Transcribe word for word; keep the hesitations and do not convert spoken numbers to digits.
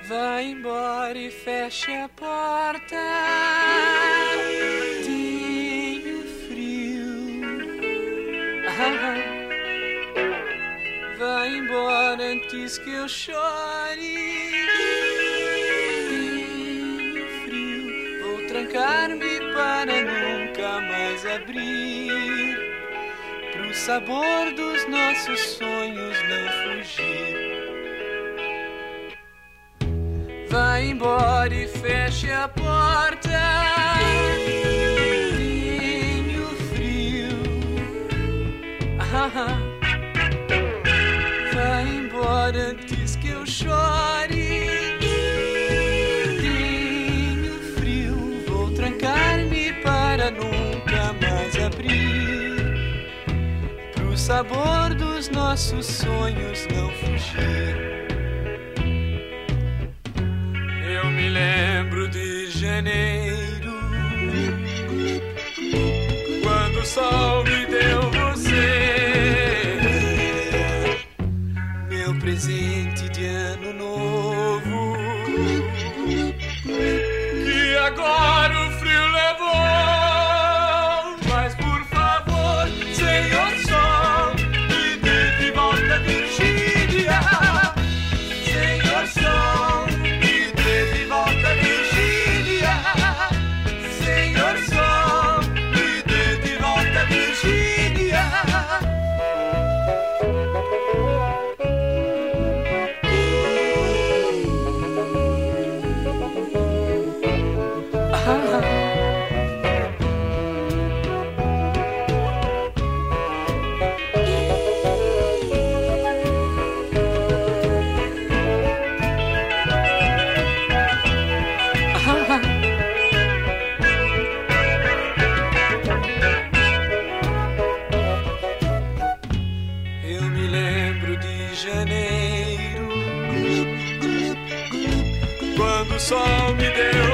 Vai embora e feche a porta. Tenho frio. Ah, vai embora antes que eu chore. Tenho frio. Vou trancar-me para nunca mais abrir. Pro sabor dos nossos sonhos não fugir. Vai embora e feche a porta. Tenho frio. Ah, vai embora antes que eu chore. Tenho frio. Vou trancar-me para nunca mais abrir. Pro sabor dos nossos sonhos não fugir. Eu me lembro de janeiro, quando o sol me deu você, meu presente de ano novo, que agora o frio levou. Mas por favor, Senhor Sol, me dê de volta a Virgínia. Senhor Sol, Senhor Sol, me dê de volta a Virgínia. Eu me lembro de janeiro, quando o sol me deu